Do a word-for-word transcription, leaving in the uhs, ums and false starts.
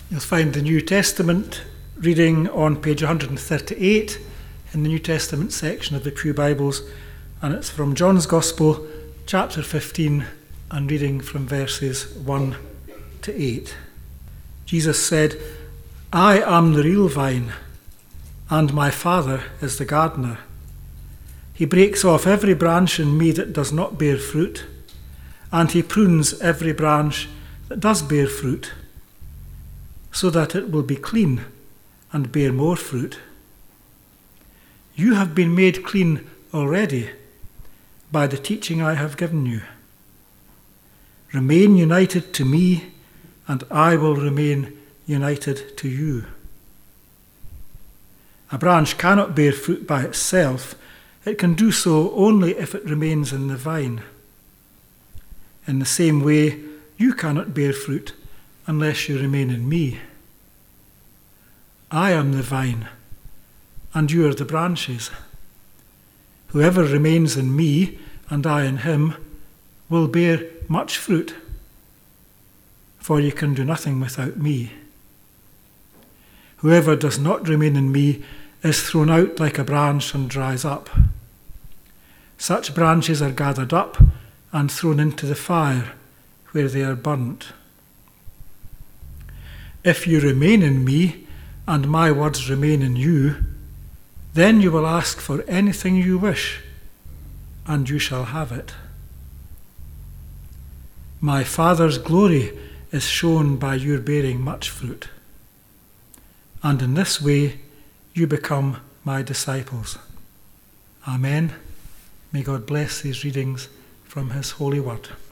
You'll find the New Testament reading on page one hundred thirty-eight in the New Testament section of the Pew Bibles, and it's from John's Gospel, chapter fifteen, and reading from verses one to eight. Jesus said, "I am the real vine, and my Father is the gardener. He breaks off every branch in me that does not bear fruit, and he prunes every branch that does bear fruit, so that it will be clean and bear more fruit. You have been made clean already by the teaching I have given you. Remain united to me, and I will remain united to you. A branch cannot bear fruit by itself. It can do so only if it remains in the vine. In the same way, you cannot bear fruit unless you remain in me. I am the vine, and you are the branches. Whoever remains in me, and I in him, will bear much fruit, for you can do nothing without me. Whoever does not remain in me is thrown out like a branch and dries up. Such branches are gathered up and thrown into the fire, where they are burnt. If you remain in me, and my words remain in you, then you will ask for anything you wish, and you shall have it. My Father's glory is shown by your bearing much fruit, and in this way you become my disciples." Amen. May God bless these readings from his holy word.